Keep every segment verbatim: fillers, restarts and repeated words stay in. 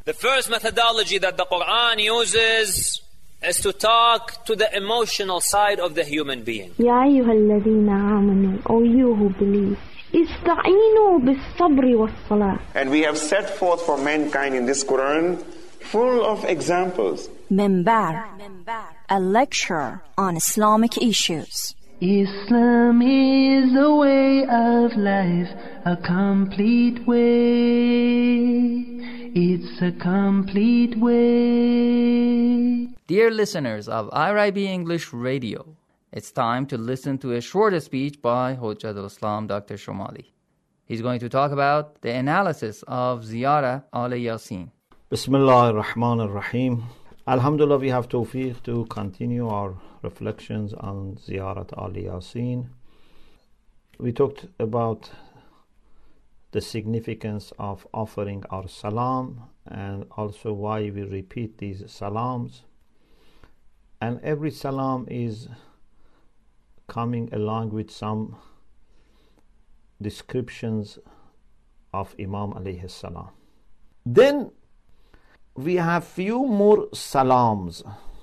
The first methodology that the Quran uses is to talk to the emotional side of the human being. يا أيها الذين آمنوا, O you who believe, استعينوا بالصبر والصلاة. And we have set forth for mankind in this Quran full of examples. Minbar, a lecture on Islamic issues. Islam is a way of life, a complete way. It's a complete way. Dear listeners of I R I B English Radio, it's time to listen to a shorter speech by Hujjatul Islam, Doctor Shomali. He's going to talk about the analysis of Ziyarah al-Yasin. Bismillah ar-Rahman ar-Rahim. Alhamdulillah, we have tawfiq to continue our reflections on Ziyarat al-Yasin. We talked about the significance of offering our salam and also why we repeat these salams. And every salam is coming along with some descriptions of Imam alayhi salam. Then we have few more salams,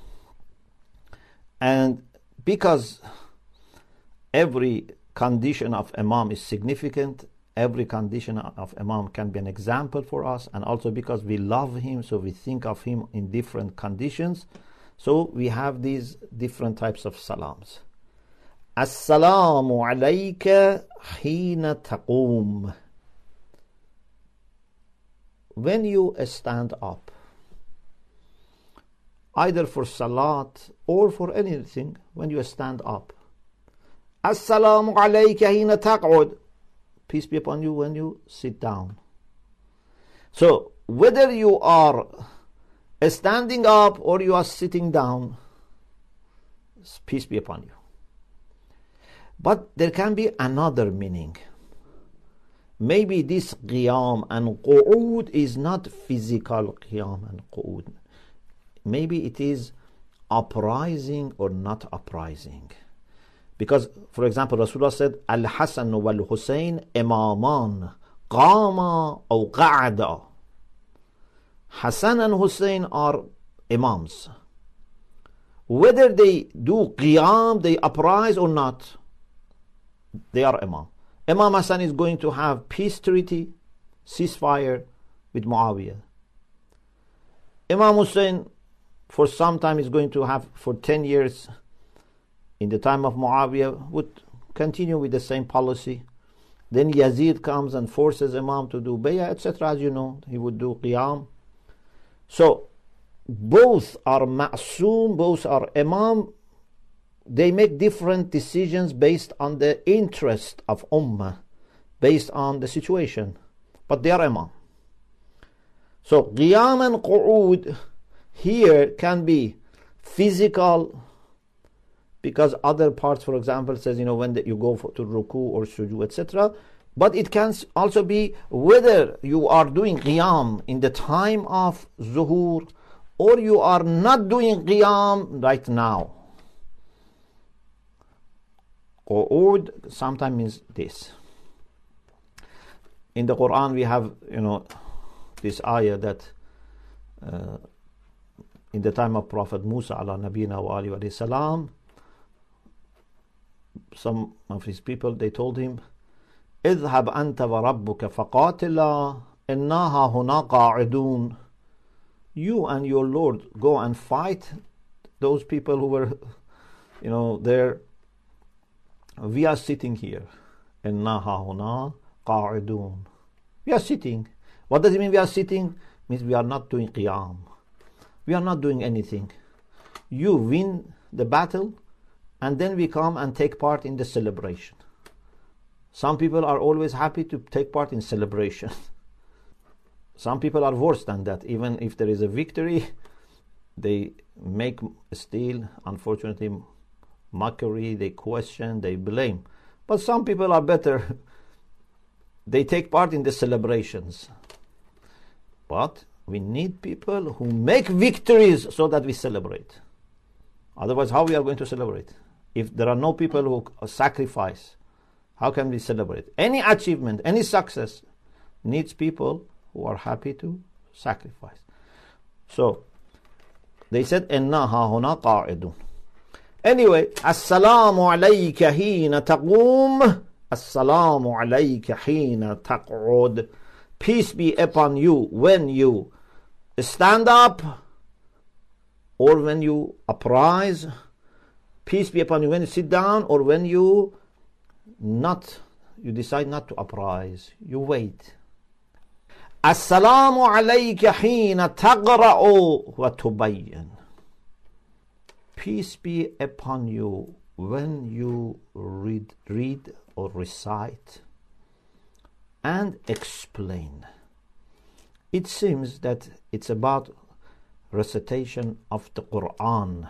and because every condition of Imam is significant, every condition of Imam can be an example for us, and also because we love him, so we think of him in different conditions. So we have these different types of salams. As-salamu alayka hina taqoom. When you stand up, either for salat or for anything, when you stand up. As-salamu alayka hina taq'ud. Peace be upon you when you sit down. So, whether you are standing up or you are sitting down, peace be upon you. But there can be another meaning. Maybe this qiyam and qu'ud is not physical qiyam and qu'ud. Maybe it is uprising or not uprising. Because, for example, Rasulullah said, Al-Hasan wal-Husayn imaman qama aw qa'ada. Hassan and Hussein are imams. Whether they do qiyam, they uprise or not, they are imam. Imam Hassan is going to have peace treaty, ceasefire with Muawiyah. Imam Hussein for some time is going to have, for ten years, in the time of Muawiyah, would continue with the same policy. Then Yazid comes and forces Imam to do bay'ah, et cetera. As you know, he would do qiyam. So, both are ma'soom, both are imam. They make different decisions based on the interest of ummah, based on the situation. But they are imam. So, qiyam and qu'ud here can be physical, because other parts, for example, says, you know, when the, you go for, to ruku or sujood, et cetera. But it can also be whether you are doing qiyam in the time of zuhur or you are not doing qiyam right now. Qu'ud sometimes means this. In the Quran we have, you know, this ayah that uh, in the time of Prophet Musa ala nabina wa alayhi wa salam, some of his people, they told him, اذهب أنت وربك فقاتلا إنها هنا قاعدون. You and your Lord go and fight those people who were, you know, there. We are sitting here. إنها هنا قاعدون. We are sitting. What does it mean we are sitting? It means we are not doing qiyam. We are not doing anything. You win the battle, and then we come and take part in the celebration. Some people are always happy to take part in celebration. Some people are worse than that. Even if there is a victory, they make still, unfortunately, mockery, they question, they blame. But some people are better. They take part in the celebrations. But we need people who make victories so that we celebrate. Otherwise, how we are going to celebrate? If there are no people who sacrifice, how can we celebrate? Any achievement, any success needs people who are happy to sacrifice. So they said, إِنَّا هَا هُنَا قَاعِدٌ. Anyway, Assalamu alayka hina taqum. Assalamu alayka hina taq'ud. Peace be upon you when you stand up or when you uprise. Peace be upon you when you sit down or when you not, you decide not to uprise. You wait. Assalamu alayka hina taqra'u wa tubayyin. Peace be upon you when you read, read or recite and explain. It seems that it's about recitation of the Quran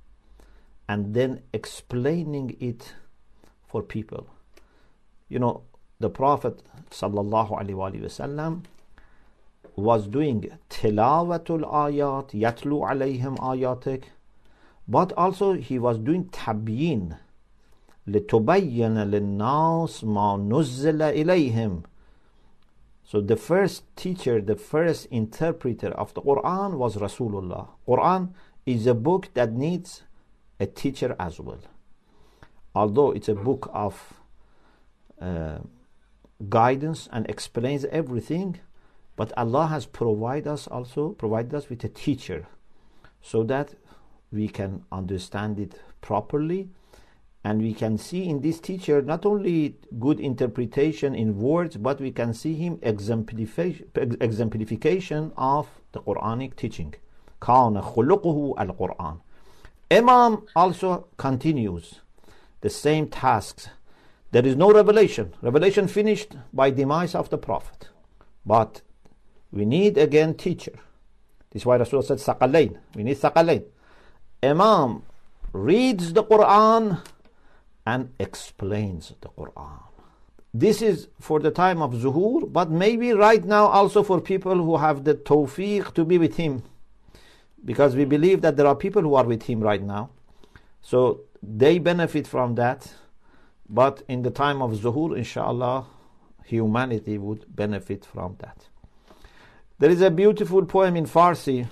and then explaining it for people. You know, the Prophet sallallahu alaihi wasallam was doing tilawatul ayat, yatlu alayhim ayatik, but also he was doing tabyin, لِتُبَيِّنَ لِلنَّاسِ مَا نُزِّلَ إِلَيْهِمْ. So the first teacher, the first interpreter of the Quran was Rasulullah. Quran is a book that needs a teacher as well. Although it's a book of uh, guidance and explains everything, but Allah has provided us also, provided us with a teacher so that we can understand it properly, and we can see in this teacher not only good interpretation in words, but we can see him exemplification, exemplification of the Quranic teaching. كَانَ خُلُقُهُ الْقُرْآنِ. Imam also continues the same tasks. There is no revelation. Revelation finished by demise of the Prophet. But we need again teacher. This is why Rasulullah said Saqalain. We need Saqalain. Imam reads the Quran and explains the Quran. This is for the time of Zuhur, but maybe right now also for people who have the tawfiq to be with him, because we believe that there are people who are with him right now, so they benefit from that. But in the time of Zuhur, inshallah, humanity would benefit from that. There is a beautiful poem in Farsi,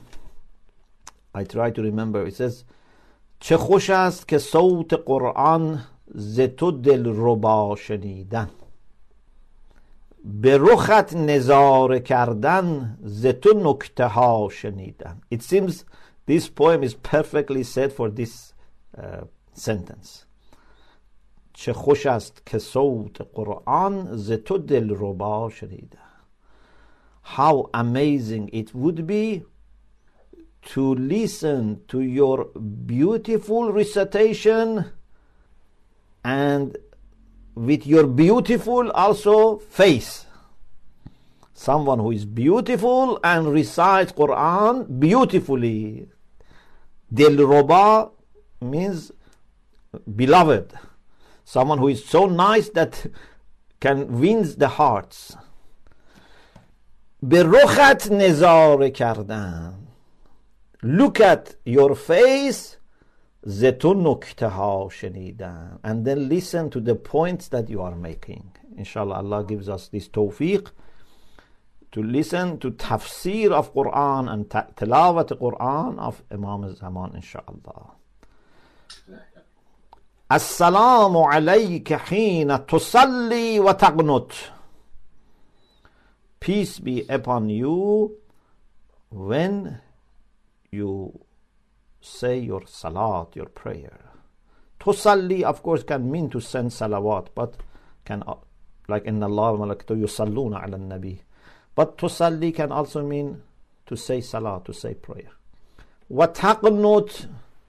I try to remember. It says, چه خوش است که صوت قرآن ز تو دلربا شنیدن، به رخت نظاره کردن ز تو نکته ها شنیدن. It seems this poem is perfectly said for this uh, sentence. چه خوش است که صوت قرآن ز تو دلربا شنیدن. How amazing it would be to listen to your beautiful recitation and with your beautiful also face. Someone who is beautiful and recites Quran beautifully. Dilroba means beloved. Someone who is so nice that can win the hearts. به رخت نظاره کردن. Look at your face. ز تو نکته ها شنیدن. And then listen to the points that you are making. Inshallah, Allah gives us this tawfiq to listen to tafsir of Quran and tilawat Quran of Imam Zaman, inshallah. Assalamu alayka hina tusalli wa taqnut. Peace be upon you when you say your salat, your prayer. Tusalli, of course, can mean to send salawat, but can, like inna Allah wa malaikatahu yusalluna ala nabi. But tusalli can also mean to say salat, to say prayer. Wa taqnut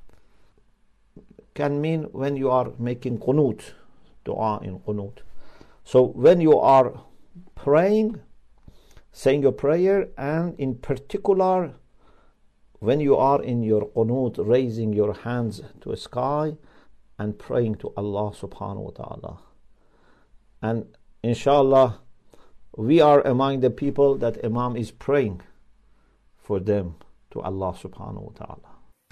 can mean when you are making qunut, dua in qunut. So when you are praying, saying your prayer, and in particular when you are in your qunut, raising your hands to the sky and praying to Allah subhanahu wa ta'ala. And inshallah, we are among the people that Imam is praying for them to Allah subhanahu wa ta'ala.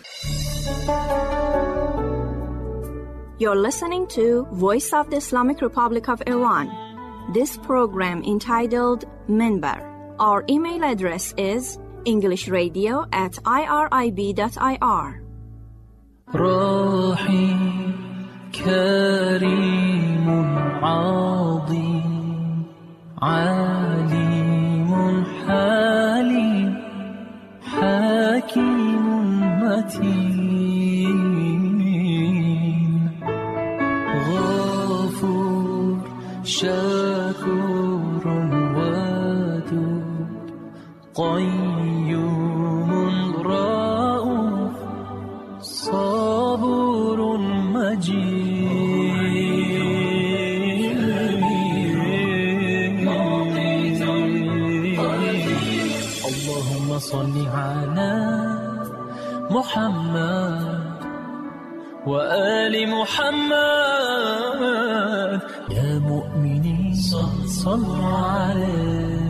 You're listening to Voice of the Islamic Republic of Iran. This program entitled Minbar. Our email address is English Radio at irib dot I R. رحيم كريم عظيم عليم حليم حكيم متين غفور شكور ودود قيوم رؤوف صبور مجيد اللهم صل على محمد وآل محمد يا مؤمنين صلوا عليه